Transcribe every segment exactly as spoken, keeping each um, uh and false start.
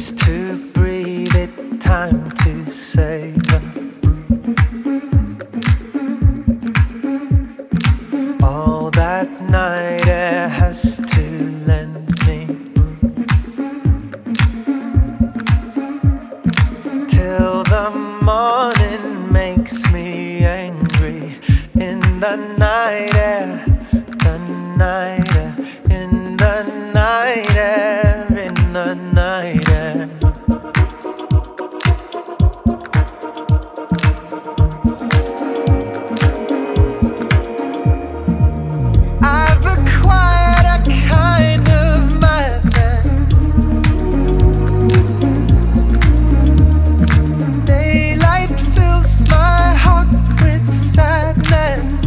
space to breathe it, time to savor. All that night air has to lend me, till the morning makes me angry. In the night air, the night air, in the night air, in the night air. I've acquired a kind of madness. Daylight fills my heart with sadness,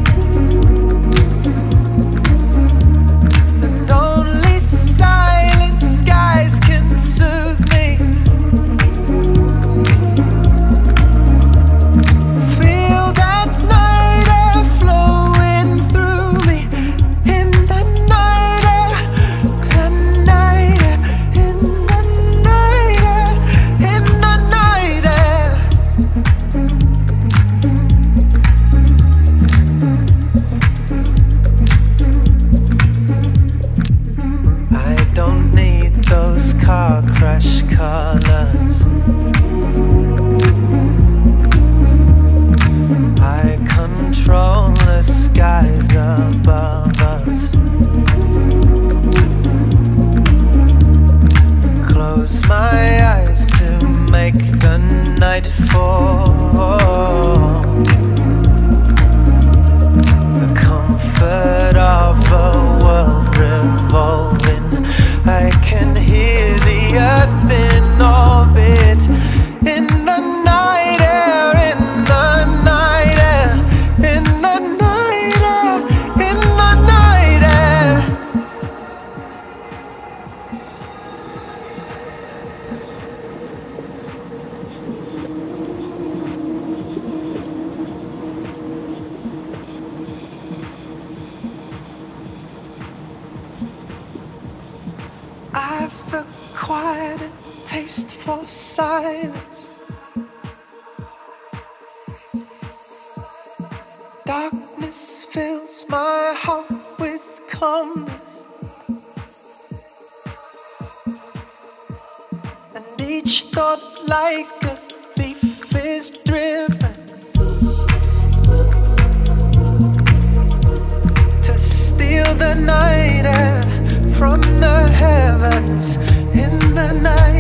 and only silent skies can soothe me. Feel that night air flowing through me. In the night air, the night air, in the night air, in the night air. I don't need those car crash colors. I control the skies above us. Close my eyes to make the night fall. The comfort of a world revolving. I can hear the earth in orbit. In the night air, in the night air, in the night air, in the night air. I've acquired a taste for silence. Darkness fills my heart with calmness, and each thought like a thief is driven to steal the night air from the heavens. In the night